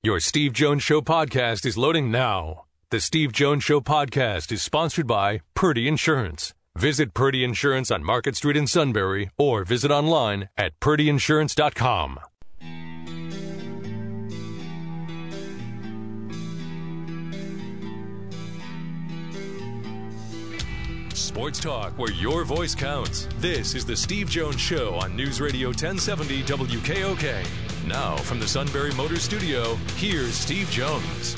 Your Steve Jones Show podcast is loading now. The Steve Jones Show podcast is sponsored by Purdy Insurance. Visit Purdy Insurance on Market Street in Sunbury or visit online at purdyinsurance.com. Sports talk where your voice counts. This is the Steve Jones Show on News Radio 1070 WKOK. Now from the Sunbury Motors Studio, here's Steve Jones.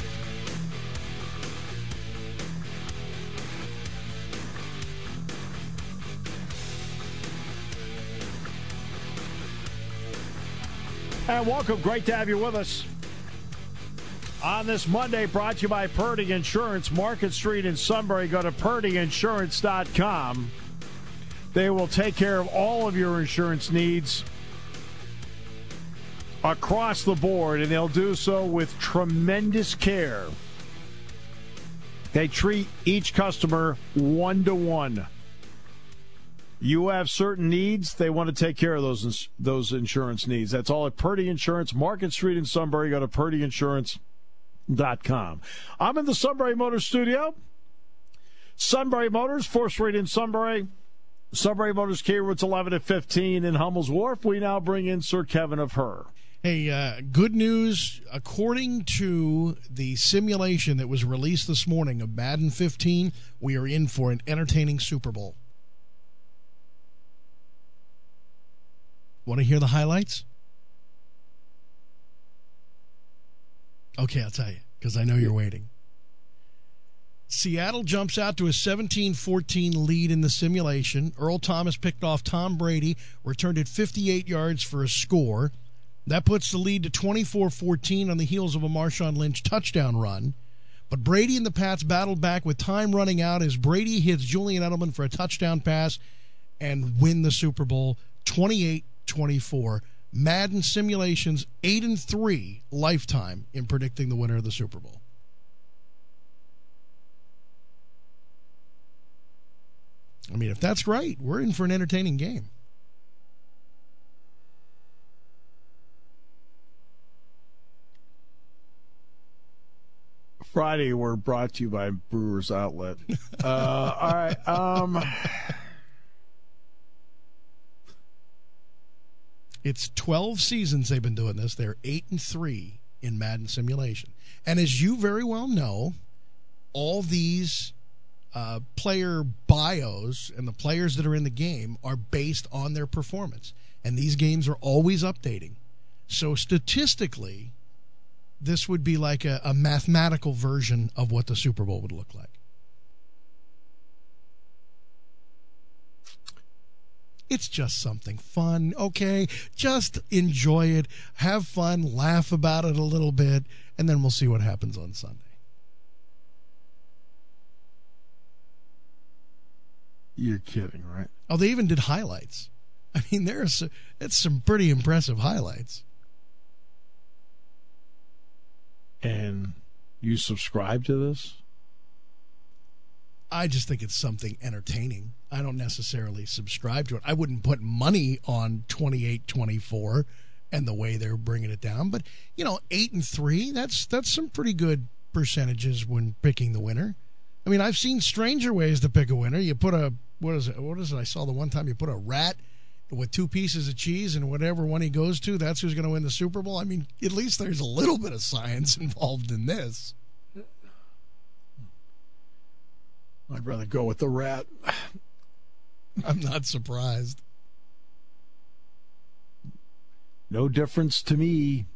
And welcome. Great to have you with us on this Monday, brought to you by Purdy Insurance, Market Street in Sunbury. Go to purdyinsurance.com. They will take care of all of your insurance needs across the board, and they'll do so with tremendous care. They treat each customer one-to-one. You have certain needs, they want to take care of those insurance needs. That's all at Purdy Insurance, Market Street in Sunbury. Go to purdyinsurance.com. I'm in the Sunbury Motors studio. Sunbury Motors, 4th Street in Sunbury. Sunbury Motors, Key Routes 11 at 15 in Hummel's Wharf. We now bring in Sir Kevin of Her. Hey, good news. According to the simulation that was released this morning of Madden 15, we are in for an entertaining Super Bowl. Want to hear the highlights? Okay, I'll tell you, because I know you're waiting. Seattle jumps out to a 17-14 lead in the simulation. Earl Thomas picked off Tom Brady, returned it 58 yards for a score. That puts the lead to 24-14 on the heels of a Marshawn Lynch touchdown run. But Brady and the Pats battled back with time running out as Brady hits Julian Edelman for a touchdown pass and win the Super Bowl 28-24. Madden simulations 8-3 lifetime in predicting the winner of the Super Bowl. I mean, if that's right, we're in for an entertaining game. Friday, we're brought to you by Brewers Outlet. All right. It's 12 seasons they've been doing this. They're 8-3 in Madden simulation. And as you very well know, all these player bios and the players that are in the game are based on their performance. And these games are always updating. So statistically, this would be like a mathematical version of what the Super Bowl would look like. It's just something fun, okay? Just enjoy it, have fun, laugh about it a little bit, and then we'll see what happens on Sunday. You're kidding, right? Oh, they even did highlights. I mean, it's some pretty impressive highlights. And you subscribe to this? I just think it's something entertaining. I don't necessarily subscribe to it. I wouldn't put money on 28-24 and the way they're bringing it down. But, 8-3, that's some pretty good percentages when picking the winner. I mean, I've seen stranger ways to pick a winner. You put what is it? I saw the one time you put a rat with 2 pieces of cheese, and whatever one he goes to, that's who's going to win the Super Bowl. I mean, at least there's a little bit of science involved in this. I'd rather go with the rat. I'm not surprised. No difference to me.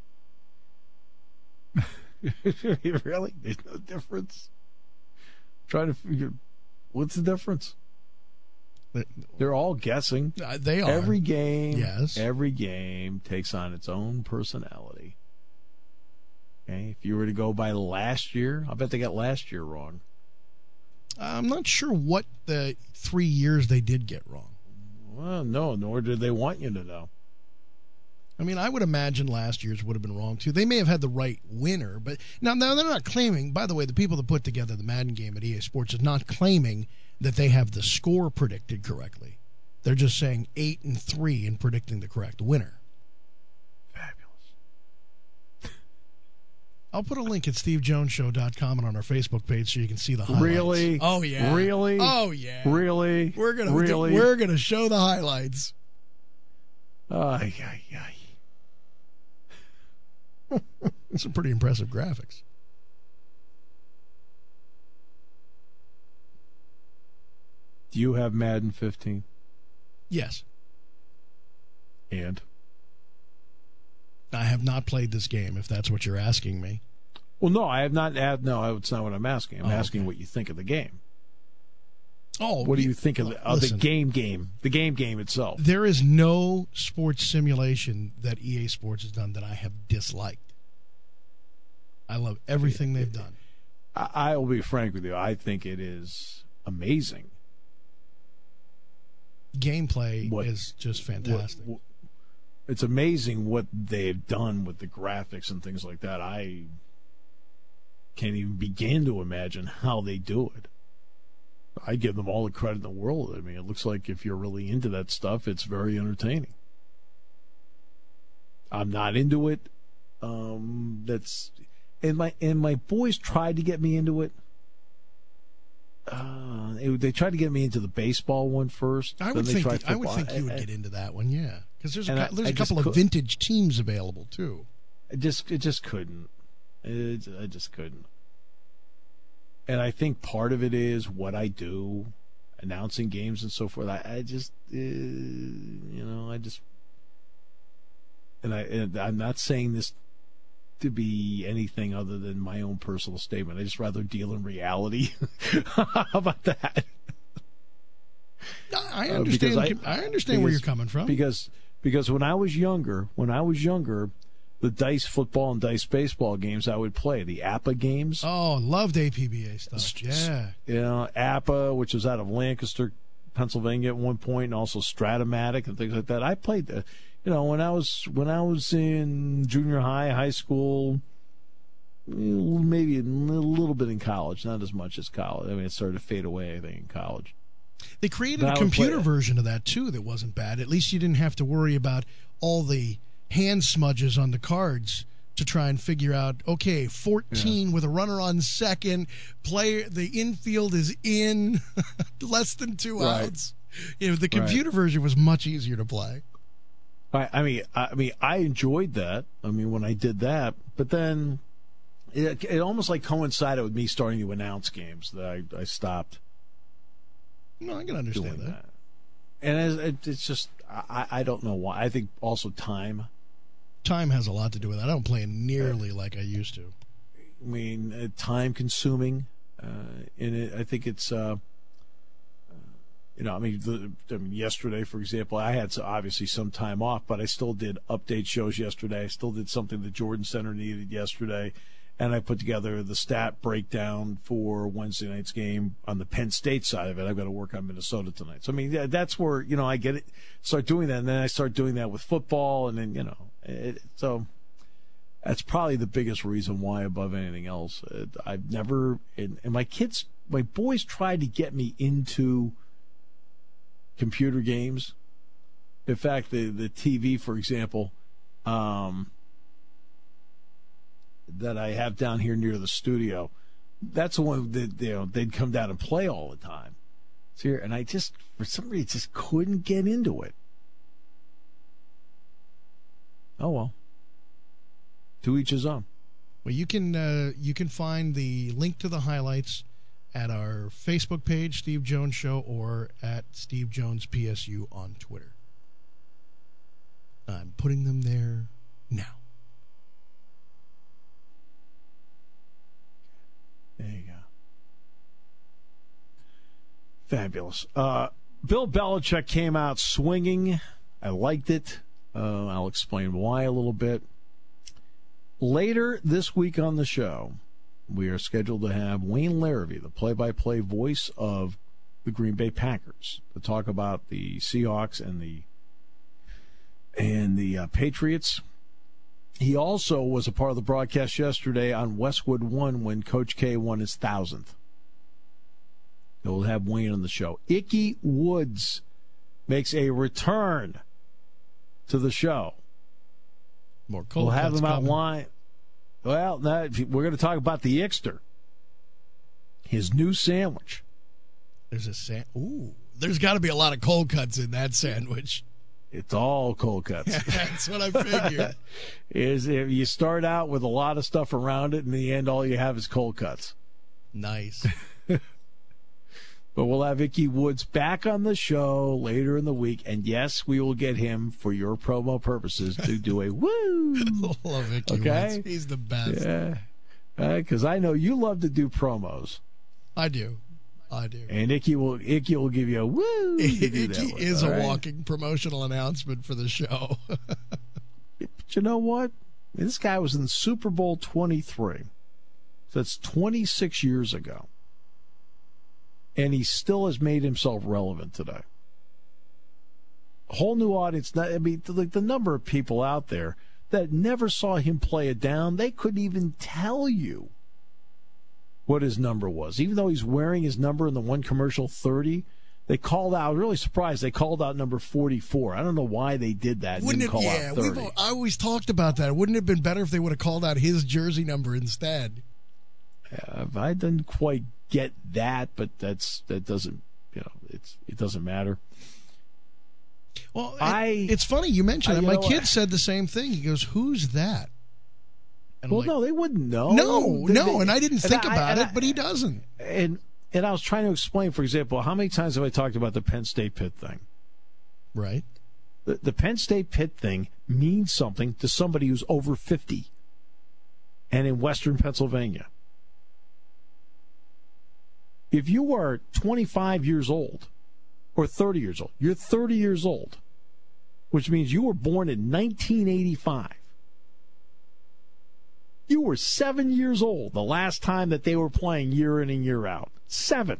Really? There's no difference? I'm trying to figure, what's the difference? They're all guessing. They are. Every game, yes. Every game takes on its own personality. Okay, if you were to go by last year, I bet they got last year wrong. I'm not sure what the 3 years they did get wrong. Well, no, nor did they want you to know. I mean, I would imagine last year's would have been wrong, too. They may have had the right winner, but now they're not claiming, by the way, the people that put together the Madden game at EA Sports is not claiming that they have the score predicted correctly. They're just saying 8-3 in predicting the correct winner. Fabulous. I'll put a link at stevejonesshow.com and on our Facebook page so you can see the highlights. Really? Oh yeah. Really? Oh yeah. Really? We're gonna show the highlights. Ay, ay, ay. Some pretty impressive graphics. Do you have Madden 15? Yes. And? I have not played this game, if that's what you're asking me. Well, no, I have not. No, it's not what I'm asking. I'm asking what you think of the game. Oh, what do you think of the game? The game itself. There is no sports simulation that EA Sports has done that I have disliked. I love everything they've done. I will be frank with you. I think it is amazing. Gameplay is just fantastic. It's amazing what they've done with the graphics and things like that. I can't even begin to imagine how they do it. I give them all the credit in the world. I mean, it looks like if you're really into that stuff, it's very entertaining. I'm not into it. And my boys tried to get me into it. They tried to get me into the baseball one first. I would think you would get into that one, yeah, because there's a couple of vintage teams available too. It just couldn't. I just couldn't. And I think part of it is what I do, announcing games and so forth. I'm not saying this to be anything other than my own personal statement. I just rather deal in reality. How about that? I understand. I understand where you're coming from. Because when I was younger, the dice football and dice baseball games I would play, the APA games. Oh, loved APBA stuff. Yeah. You know, APA, which was out of Lancaster, Pennsylvania at one point, and also Stratomatic and things like that. I played the, when I was in junior high school, maybe a little bit in college, not as much as college. I mean, it started to fade away, I think, in college. They created a computer version of that, too, that wasn't bad. At least you didn't have to worry about all the hand smudges on the cards to try and figure out, okay, 14 with a runner on second, the infield is in, less than 2 outs. The computer version was much easier to play. I mean, I enjoyed that. I mean, when I did that, but then it almost like coincided with me starting to announce games that I stopped. No, I can understand that. And it's just, I don't know why. I think also time. Time has a lot to do with that. I don't play nearly like I used to. I mean, time consuming. And I think it's, yesterday, for example, I had obviously some time off, but I still did update shows yesterday. I still did something the Jordan Center needed yesterday. And I put together the stat breakdown for Wednesday night's game on the Penn State side of it. I've got to work on Minnesota tonight. So, I mean, that's where, I get it, start doing that. And then I start doing that with football. And then, so that's probably the biggest reason why above anything else. I've never, and my boys tried to get me into computer games. In fact, the TV, for example, that I have down here near the studio, that's the one that they'd come down and play all the time. It's here, and I just, for some reason, just couldn't get into it. Oh well, to each his own. Well, you can find the link to the highlights at our Facebook page, Steve Jones Show, or at Steve Jones PSU on Twitter. I'm putting them there now. There you go. Fabulous. Bill Belichick came out swinging. I liked it. I'll explain why a little bit. Later this week on the show, we are scheduled to have Wayne Larrivee, the play-by-play voice of the Green Bay Packers, to talk about the Seahawks and the Patriots. He also was a part of the broadcast yesterday on Westwood One when Coach K won his 1,000th. We'll have Wayne on the show. Ickey Woods makes a return to the show. More cold we'll have him coming. outline. Well, now we're going to talk about the Ixter. His new sandwich. There's got to be a lot of cold cuts in that sandwich. It's all cold cuts. That's what I figured. Is if you start out with a lot of stuff around it, in the end, all you have is cold cuts. Nice. But we'll have Ickey Woods back on the show later in the week. And yes, we will get him, for your promo purposes, to do a woo. Love Ickey Woods. He's the best. Yeah. Because I know you love to do promos. I do. And Ickey will give you a woo. Ickey is a walking promotional announcement for the show. But you know what? This guy was in Super Bowl 23. So that's 26 years ago. And he still has made himself relevant today. A whole new audience. The number of people out there that never saw him play it down, they couldn't even tell you what his number was. Even though he's wearing his number in the one commercial 30, they called out, really surprised, they called out number 44. I don't know why they did that. Out 30. I always talked about that. Wouldn't it have been better if they would have called out his jersey number instead? I didn't quite get that, but that doesn't, it doesn't matter. Well, it's funny you mentioned that. My kid said the same thing. He goes, "Who's that?" And no, they wouldn't know. No, and I didn't think about it, but he doesn't. And I was trying to explain, for example, how many times have I talked about the Penn State Pitt thing? Right. The Penn State Pitt thing means something to somebody who's over 50 and in Western Pennsylvania. If you are 25 years old or 30 years old, you're 30 years old, which means you were born in 1985. You were 7 years old the last time that they were playing year in and year out. 7.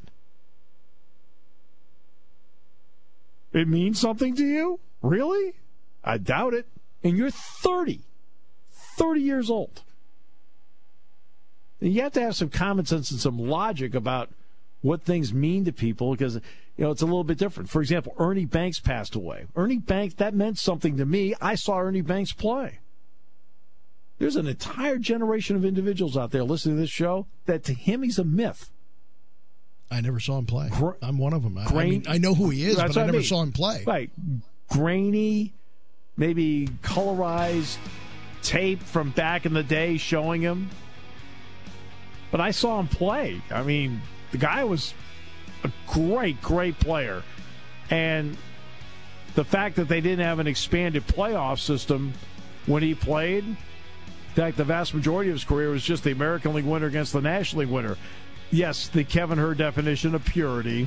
It means something to you? Really? I doubt it. And you're 30. 30 years old. And you have to have some common sense and some logic about what things mean to people, because it's a little bit different. For example, Ernie Banks passed away. Ernie Banks, that meant something to me. I saw Ernie Banks play. There's an entire generation of individuals out there listening to this show that to him he's a myth. I never saw him play. I'm one of them. I know who he is, but I never saw him play. Right. Grainy, maybe colorized tape from back in the day showing him. But I saw him play. I mean, the guy was a great, great player. And the fact that they didn't have an expanded playoff system when he played, in fact, the vast majority of his career was just the American League winner against the National League winner. Yes, the Kevin Hur definition of purity.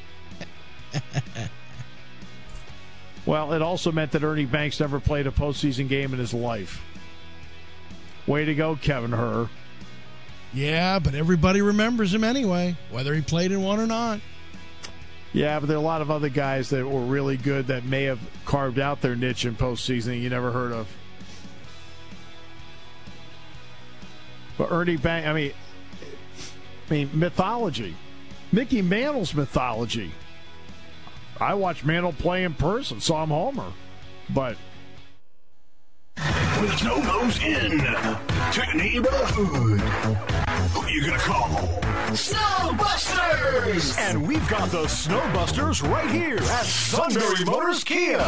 Well, it also meant that Ernie Banks never played a postseason game in his life. Way to go, Kevin Hur. Yeah, but everybody remembers him anyway, whether he played in one or not. Yeah, but there are a lot of other guys that were really good that may have carved out their niche in postseason you never heard of. But Ernie Banks, I mean, mythology. Mickey Mantle's mythology. I watched Mantle play in person, saw him homer. But when snow goes in to your neighborhood, who are you going to call? Snowbusters! And we've got the Snowbusters right here at Sunbury Motors Kia.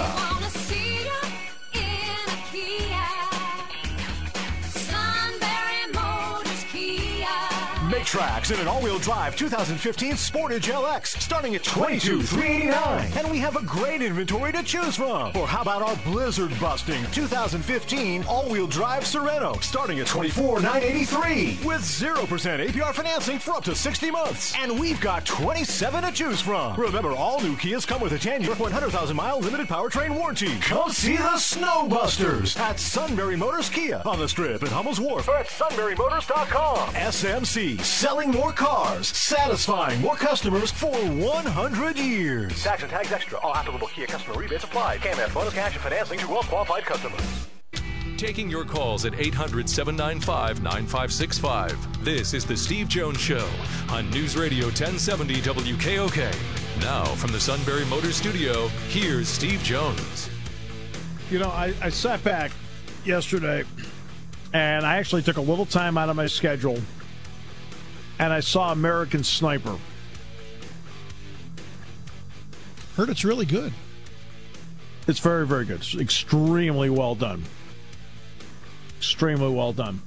Make tracks in an all-wheel drive 2015 Sportage LX starting at $22,389. And we have a great inventory to choose from. Or how about our blizzard-busting 2015 all-wheel drive Sorento starting at $24,983 with 0% APR financing for up to 60 months. And we've got 27 to choose from. Remember, all new Kias come with a 10-year, 100,000-mile limited powertrain warranty. Come see the Snowbusters at Sunbury Motors Kia on the Strip at Hummel's Wharf or at sunburymotors.com. SMC. Selling more cars, satisfying more customers for 100 years. Tax and tags extra. All applicable Kia customer rebates applied. CAMF bonus cash and financing to well-qualified customers. Taking your calls at 800-795-9565. This is the Steve Jones Show on News Radio 1070 WKOK. Now from the Sunbury Motors Studio, here's Steve Jones. I sat back yesterday And I actually took a little time out of my schedule, and I saw American Sniper. Heard it's really good. It's very, very good. It's extremely well done. Extremely well done.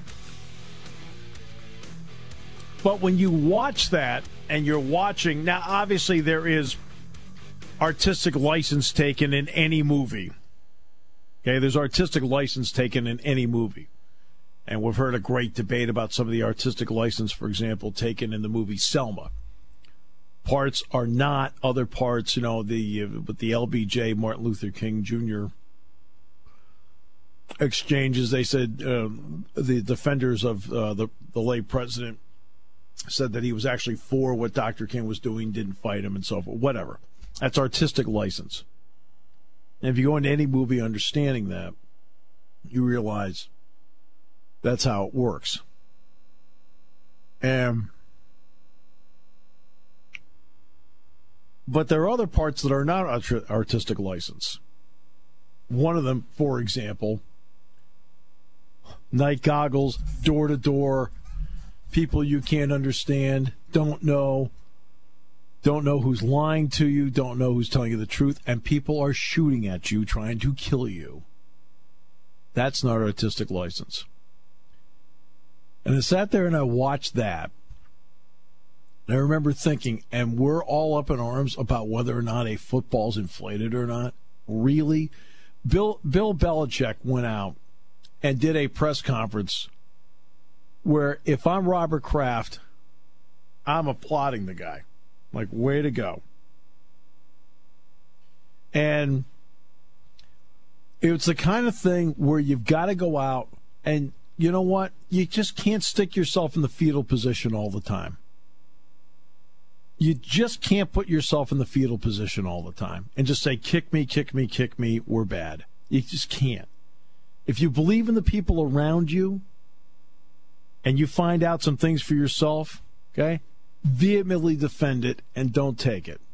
But when you watch that, and you're watching, now obviously there is artistic license taken in any movie. Okay, there's artistic license taken in any movie. And we've heard a great debate about some of the artistic license, for example, taken in the movie Selma. Parts are not, other parts, with the LBJ, Martin Luther King Jr. exchanges, they said the defenders of the late president said that he was actually for what Dr. King was doing, didn't fight him, and so forth. Whatever. That's artistic license. And if you go into any movie understanding that, you realize that's how it works. But there are other parts that are not artistic license. One of them, for example, night goggles, door to door, people you can't understand, don't know who's lying to you, don't know who's telling you the truth, and people are shooting at you, trying to kill you. That's not artistic license. And I sat there and I watched that. And I remember thinking, and we're all up in arms about whether or not a football's inflated or not. Really? Bill Belichick went out and did a press conference where if I'm Robert Kraft, I'm applauding the guy. Like, way to go. And it's the kind of thing where you've got to go out and, you know what? You just can't stick yourself in the fetal position all the time. You just can't put yourself in the fetal position all the time and just say, kick me, kick me, kick me, we're bad. You just can't. If you believe in the people around you and you find out some things for yourself, okay, vehemently defend it and don't take it.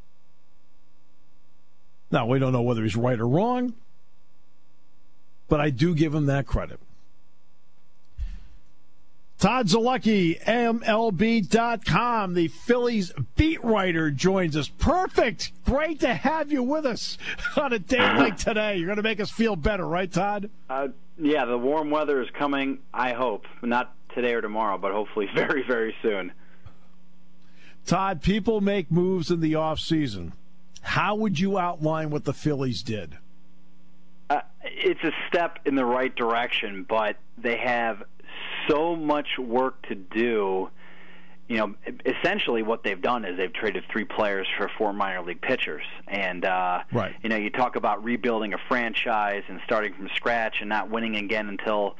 Now, we don't know whether he's right or wrong, but I do give him that credit. Todd Zalucki, MLB.com, the Phillies beat writer, joins us. Perfect. Great to have you with us on a day like today. You're going to make us feel better, right, Todd? Yeah, the warm weather is coming, I hope. Not today or tomorrow, but hopefully very, very soon. Todd, people make moves in the offseason. How would you outline what the Phillies did? It's a step in the right direction, but they have so much work to do. Essentially what they've done is they've traded 3 players for 4 minor league pitchers. And, right. You talk about rebuilding a franchise and starting from scratch and not winning again until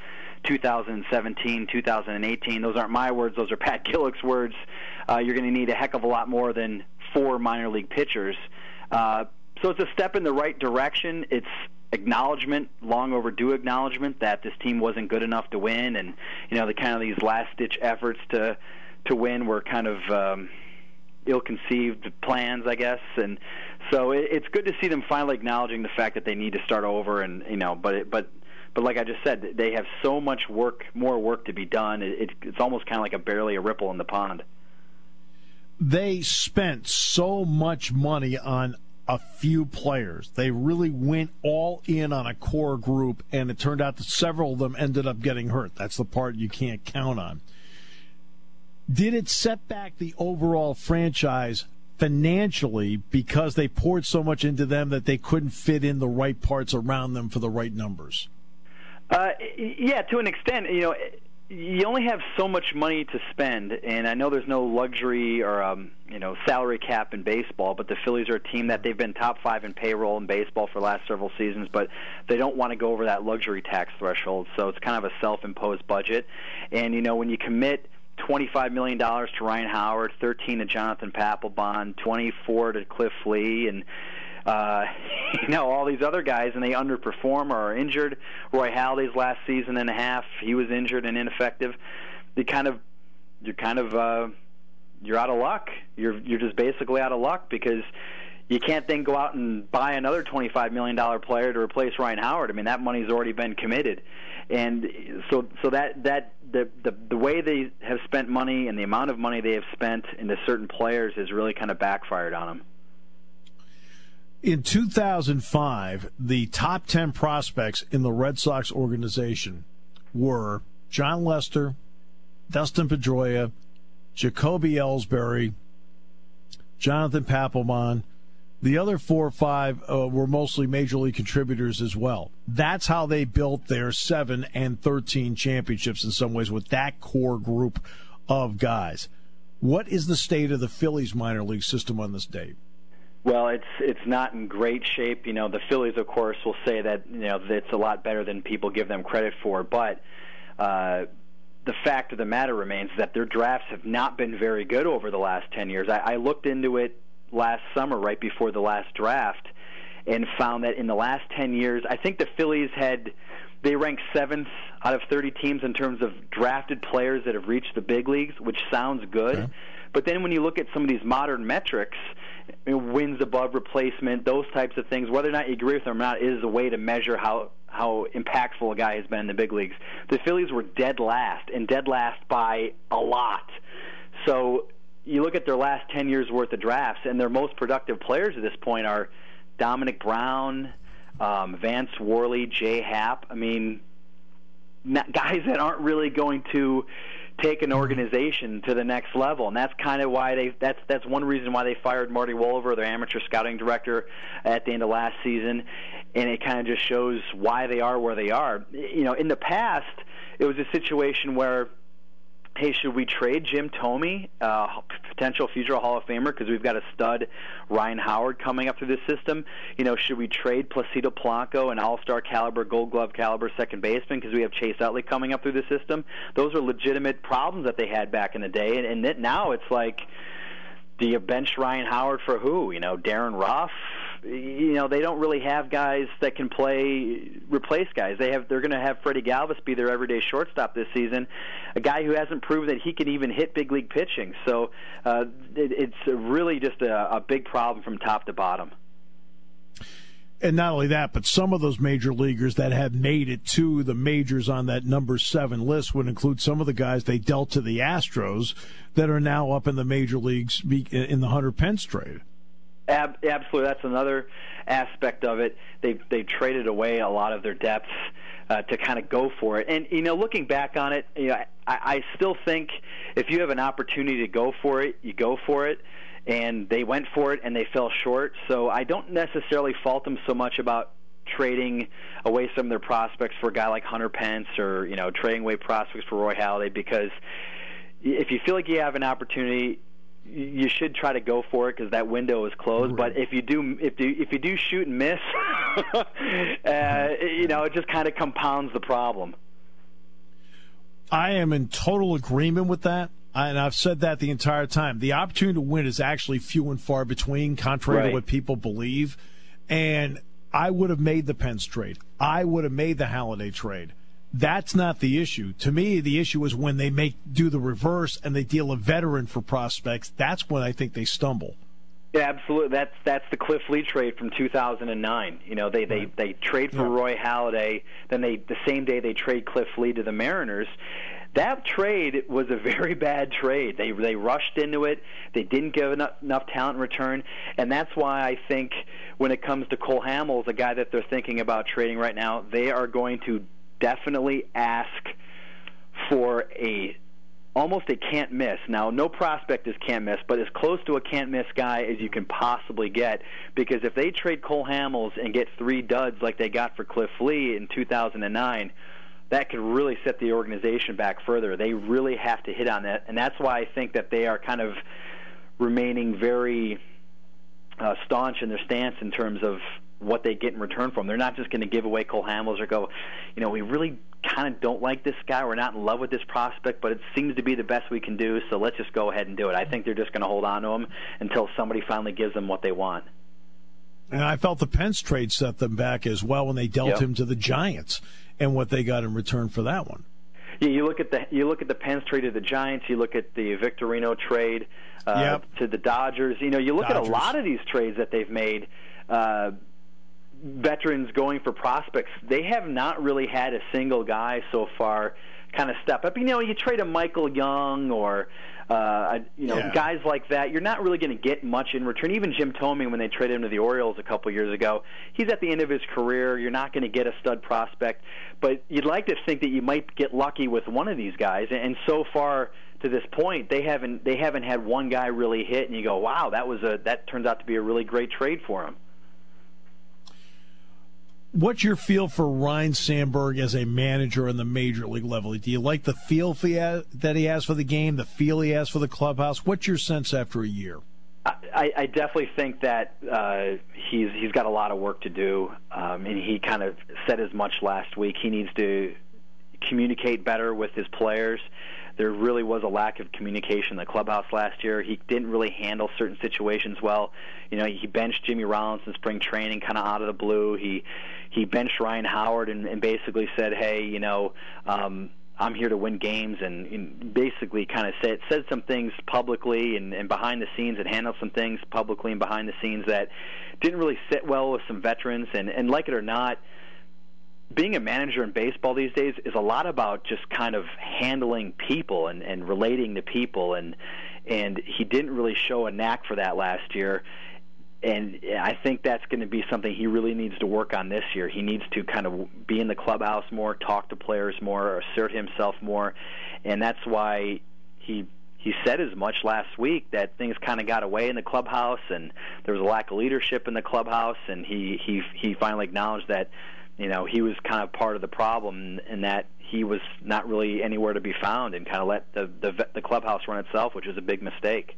2017, 2018. Those aren't my words. Those are Pat Gillick's words. You're going to need a heck of a lot more than 4 minor league pitchers. So it's a step in the right direction. It's acknowledgement, long overdue acknowledgement, that this team wasn't good enough to win, and the kind of these last ditch efforts to win were kind of ill-conceived plans, I guess. And so it's good to see them finally acknowledging the fact that they need to start over. And but like I just said, they have so much more work to be done. It's almost kind of like barely a ripple in the pond. They spent so much money on a few players. They really went all in on a core group, and it turned out that several of them ended up getting hurt. That's the part you can't count on. Did it set back the overall franchise financially because they poured so much into them that they couldn't fit in the right parts around them for the right numbers? Yeah, to an extent. You only have so much money to spend, and I know there's no luxury or salary cap in baseball, but the Phillies are a team that they've been top 5 in payroll in baseball for the last several seasons, but they don't want to go over that luxury tax threshold, so it's kind of a self-imposed budget. And when you commit $25 million to Ryan Howard, 13 to Jonathan Papelbon, 24 to Cliff Lee, and all these other guys, and they underperform or are injured. Roy Halladay's last season and a half, he was injured and ineffective. You're out of luck. You're just basically out of luck because you can't then go out and buy another $25 million player to replace Ryan Howard. I mean, that money's already been committed. And so that the way they have spent money and the amount of money they have spent into certain players has really kind of backfired on them. In 2005, the top 10 prospects in the Red Sox organization were John Lester, Dustin Pedroia, Jacoby Ellsbury, Jonathan Papelbon. The other 4 or 5 were mostly major league contributors as well. That's how they built their 7 and 13 championships in some ways, with that core group of guys. What is the state of the Phillies minor league system on this date? Well, it's not in great shape. The Phillies, of course, will say that it's a lot better than people give them credit for. But the fact of the matter remains that their drafts have not been very good over the last 10 years. I looked into it last summer, right before the last draft, and found that in the last 10 years, I think the Phillies they ranked 7th out of 30 teams in terms of drafted players that have reached the big leagues, which sounds good. Okay. But then when you look at some of these modern metrics, wins above replacement, those types of things, whether or not you agree with them or not, is a way to measure how impactful a guy has been in the big leagues. The Phillies were dead last, and dead last by a lot. So you look at their last 10 years' worth of drafts, and their most productive players at this point are Dominic Brown, Vance Worley, Jay Happ. I mean, guys that aren't really going to take an organization to the next level, and that's kind of why that's one reason why they fired Marty Wolver, their amateur scouting director, at the end of last season, and it kind of just shows why they are where they are. In the past, it was a situation where, hey, should we trade Jim Thome, potential future Hall of Famer, because we've got a stud Ryan Howard coming up through this system? Should we trade Placido Polanco, an all-star caliber, Gold Glove caliber second baseman, because we have Chase Utley coming up through the system? Those are legitimate problems that they had back in the day, and now it's like, do you bench Ryan Howard for who? Darren Ruff? They don't really have guys that can replace guys. They're going to have Freddie Galvis be their everyday shortstop this season, a guy who hasn't proven that he can even hit big league pitching. So it's really just a big problem from top to bottom. And not only that, but some of those major leaguers that have made it to the majors on that number 7 list would include some of the guys they dealt to the Astros that are now up in the major leagues in the Hunter Pence trade. Absolutely, that's another aspect of it. They traded away a lot of their depth to kind of go for it. And looking back on it, I still think if you have an opportunity to go for it, you go for it. And they went for it, and they fell short. So I don't necessarily fault them so much about trading away some of their prospects for a guy like Hunter Pence, or trading away prospects for Roy Halladay, because if you feel like you have an opportunity, you should try to go for it because that window is closed. Right. But if you do shoot and miss, it just kind of compounds the problem. I am in total agreement with that. And I've said that the entire time. The opportunity to win is actually few and far between, contrary to what people believe. And I would have made the Pence trade. I would have made the Halladay trade. That's not the issue. To me, the issue is when they do the reverse and they deal a veteran for prospects. That's when I think they stumble. Yeah, absolutely. That's the Cliff Lee trade from 2009. They trade for Roy Halladay, then the same day they trade Cliff Lee to the Mariners. That trade was a very bad trade. They rushed into it. They didn't give enough talent in return, and that's why I think when it comes to Cole Hamels, a guy that they're thinking about trading right now, they are going to definitely ask for almost a can't miss. Now, no prospect is can't miss, but as close to a can't miss guy as you can possibly get, because if they trade Cole Hamels and get 3 duds like they got for Cliff Lee in 2009, that could really set the organization back further. They really have to hit on that, and that's why I think that they are kind of remaining very staunch in their stance in terms of what they get in return from. They're not just going to give away Cole Hamels or go, we really kind of don't like this guy. We're not in love with this prospect, but it seems to be the best we can do, so let's just go ahead and do it. I think they're just going to hold on to him until somebody finally gives them what they want. And I felt the Pence trade set them back as well when they dealt him to the Giants and what they got in return for that one. Yeah, you look at the Pence trade to the Giants. You look at the Victorino trade to the Dodgers. You look at a lot of these trades that they've made. veterans going for prospects, they have not really had a single guy so far kind of step up. You trade a Michael Young or guys like that, you're not really going to get much in return. Even Jim Thome, when they traded him to the Orioles a couple years ago, he's at the end of his career. You're not going to get a stud prospect, but you'd like to think that you might get lucky with one of these guys. And so far to this point, they haven't had one guy really hit, and you go, wow, that turns out to be a really great trade for him. What's your feel for Ryne Sandberg as a manager on the major league level? Do you like the feel that he has for the game, the feel he has for the clubhouse? What's your sense after a year? I definitely think that he's got a lot of work to do, and he kind of said as much last week. He needs to communicate better with his players. There really was a lack of communication in the clubhouse last year. He didn't really handle certain situations well. He benched Jimmy Rollins in spring training kind of out of the blue. He benched Ryan Howard and basically said, hey, I'm here to win games, and basically kind of said some things publicly and behind the scenes, and handled some things publicly and behind the scenes that didn't really sit well with some veterans. And like it or not, being a manager in baseball these days is a lot about just kind of handling people and relating to people, and he didn't really show a knack for that last year. And I think that's going to be something he really needs to work on this year. He needs to kind of be in the clubhouse more, talk to players more, assert himself more, and that's why he said as much last week, that things kind of got away in the clubhouse and there was a lack of leadership in the clubhouse, and he finally acknowledged that he was kind of part of the problem, and that he was not really anywhere to be found, and kind of let the clubhouse run itself, which was a big mistake.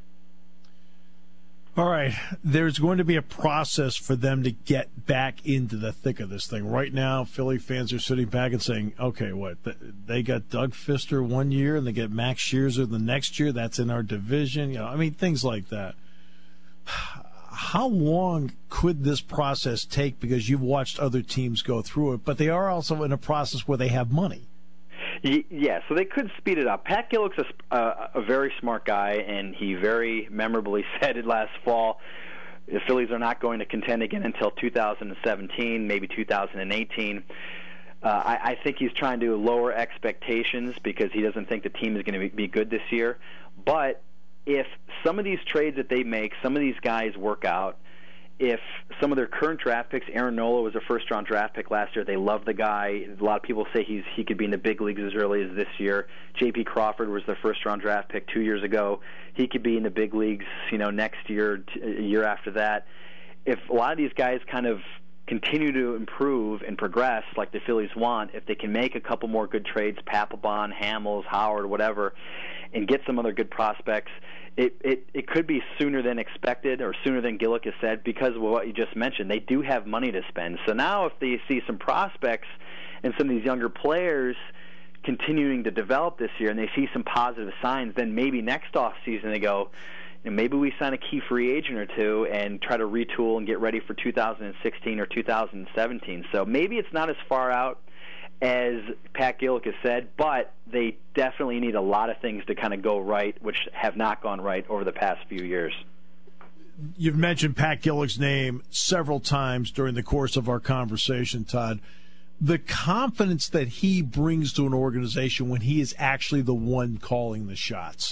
All right, there's going to be a process for them to get back into the thick of this thing. Right now, Philly fans are sitting back and saying, okay, what? They got Doug Fister one year and they get Max Scherzer the next year. That's in our division. Things like that. How long could this process take? Because you've watched other teams go through it, but they are also in a process where they have money. Yeah, so they could speed it up. Pat Gillick's a very smart guy, and he very memorably said it last fall, the Phillies are not going to contend again until 2017, maybe 2018. I think he's trying to lower expectations because he doesn't think the team is going to be good this year. But if some of these trades that they make, some of these guys work out, if some of their current draft picks, Aaron Nola was a first-round draft pick last year. They love the guy. A lot of people say he could be in the big leagues as early as this year. J.P. Crawford was the first-round draft pick 2 years ago. He could be in the big leagues, next year, a year after that. If a lot of these guys kind of continue to improve and progress like the Phillies want, if they can make a couple more good trades, Papelbon, Hamels, Howard, whatever, and get some other good prospects, it could be sooner than expected, or sooner than Gillick has said, because of what you just mentioned. They do have money to spend. So now if they see some prospects and some of these younger players continuing to develop this year, and they see some positive signs, then maybe next offseason they go, maybe we sign a key free agent or two and try to retool and get ready for 2016 or 2017. So maybe it's not as far out as Pat Gillick has said, but they definitely need a lot of things to kind of go right, which have not gone right over the past few years. You've mentioned Pat Gillick's name several times during the course of our conversation, Todd. The confidence that he brings to an organization when he is actually the one calling the shots.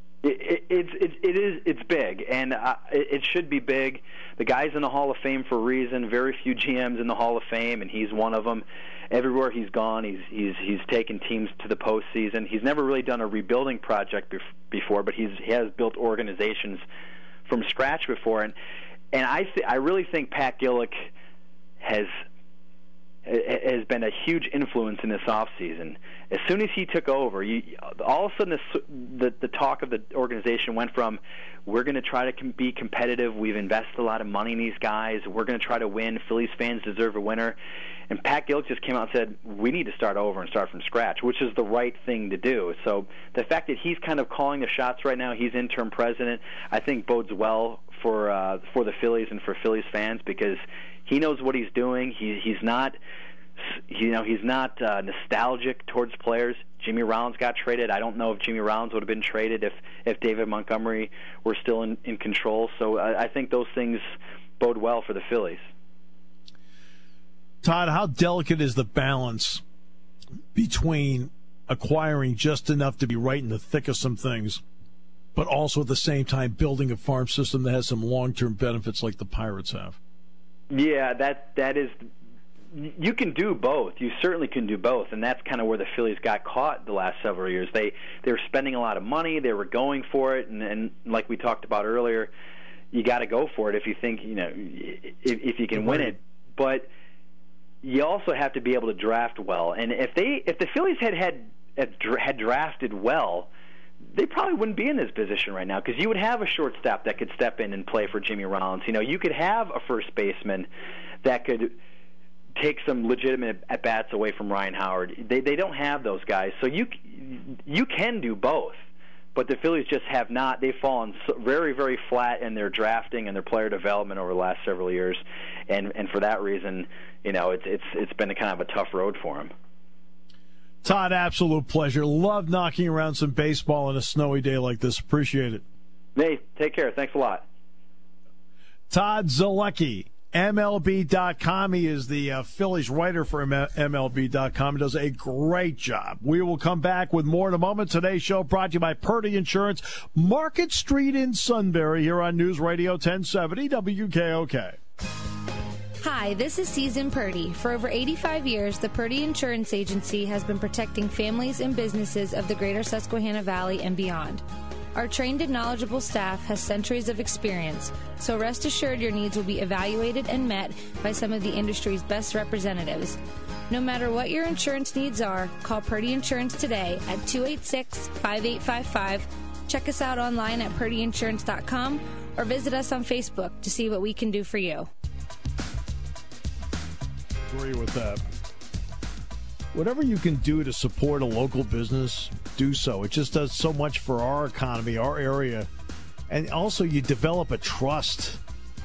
It's big, and it should be big. The guy's in the Hall of Fame for a reason. Very few GMs in the Hall of Fame, and he's one of them. Everywhere he's gone, he's taken teams to the postseason. He's never really done a rebuilding project before, but he has built organizations from scratch before. And I really think Pat Gillick has been a huge influence in this offseason. As soon as he took over, all of a sudden the talk of the organization went from, we're going to try to be competitive, we've invested a lot of money in these guys, we're going to try to win, Phillies fans deserve a winner. And Pat Gillick just came out and said, we need to start over and start from scratch, which is the right thing to do. So the fact that he's kind of calling the shots right now, he's interim president, I think bodes well for the Phillies and for Phillies fans, because he knows what he's doing. He's not nostalgic towards players. Jimmy Rollins got traded. I don't know if Jimmy Rollins would have been traded if David Montgomery were still in control. So I think those things bode well for the Phillies. Todd, how delicate is the balance between acquiring just enough to be right in the thick of some things, but also at the same time building a farm system that has some long-term benefits like the Pirates have? Yeah, that is. You can do both. You certainly can do both, and that's kind of where the Phillies got caught the last several years. They were spending a lot of money. They were going for it, and like we talked about earlier, you got to go for it if you think if you can win it. But you also have to be able to draft well. And if the Phillies had drafted well, they probably wouldn't be in this position right now, because you would have a shortstop that could step in and play for Jimmy Rollins. You could have a first baseman that could take some legitimate at-bats away from Ryan Howard. They don't have those guys. So you can do both. But the Phillies just have not. They've fallen very, very flat in their drafting and their player development over the last several years. And for that reason, it's been a kind of a tough road for them. Todd, absolute pleasure. Love knocking around some baseball on a snowy day like this. Appreciate it. Hey, take care. Thanks a lot. Todd Zolecki, MLB.com. He is the Phillies writer for MLB.com. He does a great job. We will come back with more in a moment. Today's show brought to you by Purdy Insurance, Market Street in Sunbury, here on News Radio 1070 WKOK. Hi, this is Susan Purdy. For over 85 years, the Purdy Insurance Agency has been protecting families and businesses of the greater Susquehanna Valley and beyond. Our trained and knowledgeable staff has centuries of experience, so rest assured your needs will be evaluated and met by some of the industry's best representatives. No matter what your insurance needs are, call Purdy Insurance today at 286-5855. Check us out online at purdyinsurance.com or visit us on Facebook to see what we can do for you. Agree with that. Whatever you can do to support a local business, do so. It just does so much for our economy, our area, and also you develop a trust.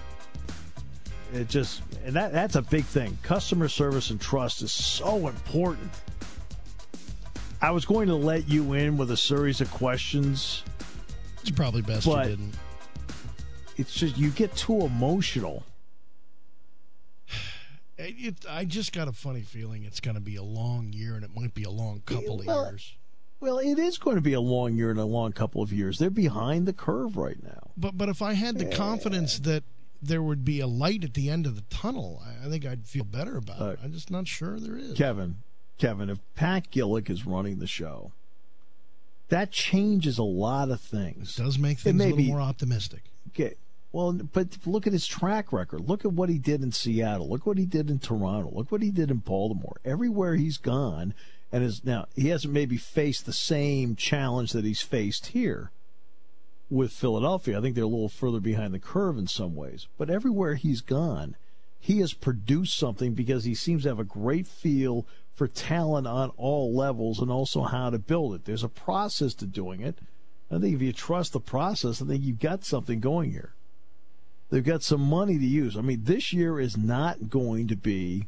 That's a big thing. Customer service and trust is so important. I was going to let you in with a series of questions. It's probably best you didn't. It's just you get too emotional. I just got a funny feeling it's going to be a long year, and it might be a long couple of years. Well, it is going to be a long year and a long couple of years. They're behind the curve right now. But if I had the confidence that there would be a light at the end of the tunnel, I think I'd feel better about it. I'm just not sure there is. Kevin, if Pat Gillick is running the show, that changes a lot of things. It does make things a little more optimistic. Okay. Well, but look at his track record. Look at what he did in Seattle. Look what he did in Toronto. Look what he did in Baltimore. Everywhere he's gone, now he hasn't maybe faced the same challenge that he's faced here with Philadelphia. I think they're a little further behind the curve in some ways. But everywhere he's gone, he has produced something because he seems to have a great feel for talent on all levels and also how to build it. There's a process to doing it. I think if you trust the process, I think you've got something going here. They've got some money to use. I mean, this year is not going to be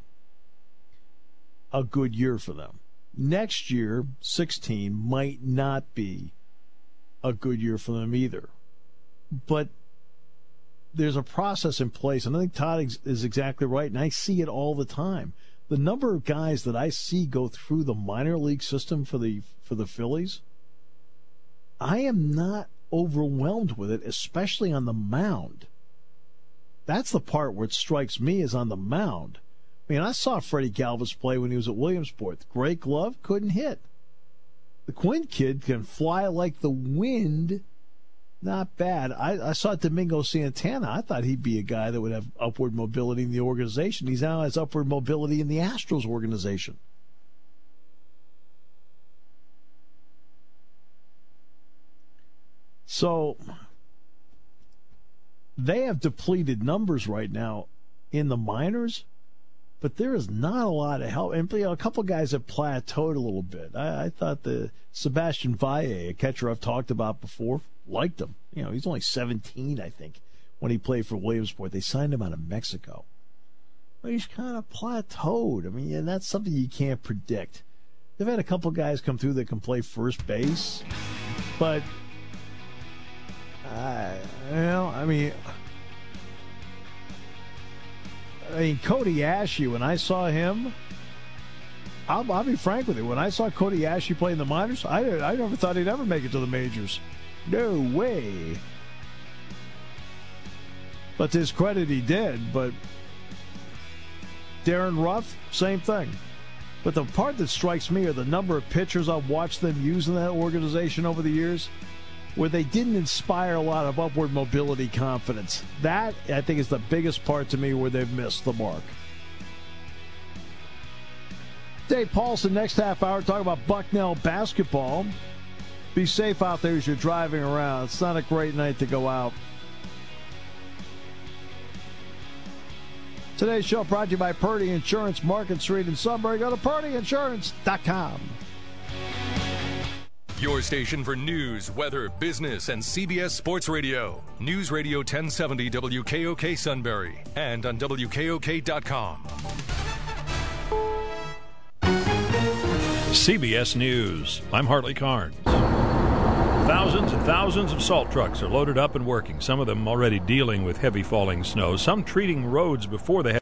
a good year for them. Next year, 16, might not be a good year for them either. But there's a process in place, and I think Todd is exactly right, and I see it all the time. The number of guys that I see go through the minor league system for the Phillies, I am not overwhelmed with it, especially on the mound. That's the part where it strikes me is on the mound. I mean, I saw Freddie Galvis play when he was at Williamsport. Great glove, couldn't hit. The Quinn kid can fly like the wind. Not bad. I saw Domingo Santana. I thought he'd be a guy that would have upward mobility in the organization. He now has upward mobility in the Astros organization. So they have depleted numbers right now in the minors, but there is not a lot of help. And a couple of guys have plateaued a little bit. I thought the Sebastian Valle, a catcher I've talked about before, liked him. He's only 17, I think, when he played for Williamsport. They signed him out of Mexico. But he's kind of plateaued. I mean, and that's something you can't predict. They've had a couple of guys come through that can play first base, but Cody Asche, when I saw him, I'll be frank with you. When I saw Cody Asche play in the minors, I never thought he'd ever make it to the majors. No way. But to his credit, he did. But Darren Ruff, same thing. But the part that strikes me are the number of pitchers I've watched them use in that organization over the years where they didn't inspire a lot of upward mobility confidence. That, I think, is the biggest part to me where they've missed the mark. Dave Paulson, next half hour, talking about Bucknell basketball. Be safe out there as you're driving around. It's not a great night to go out. Today's show brought to you by Purdy Insurance, Market Street in Sunbury. Go to purdyinsurance.com. Your station for news, weather, business, and CBS Sports Radio. News Radio 1070 WKOK Sunbury and on WKOK.com. CBS News. I'm Hartley Carnes. Thousands and thousands of salt trucks are loaded up and working, some of them already dealing with heavy falling snow, some treating roads before they have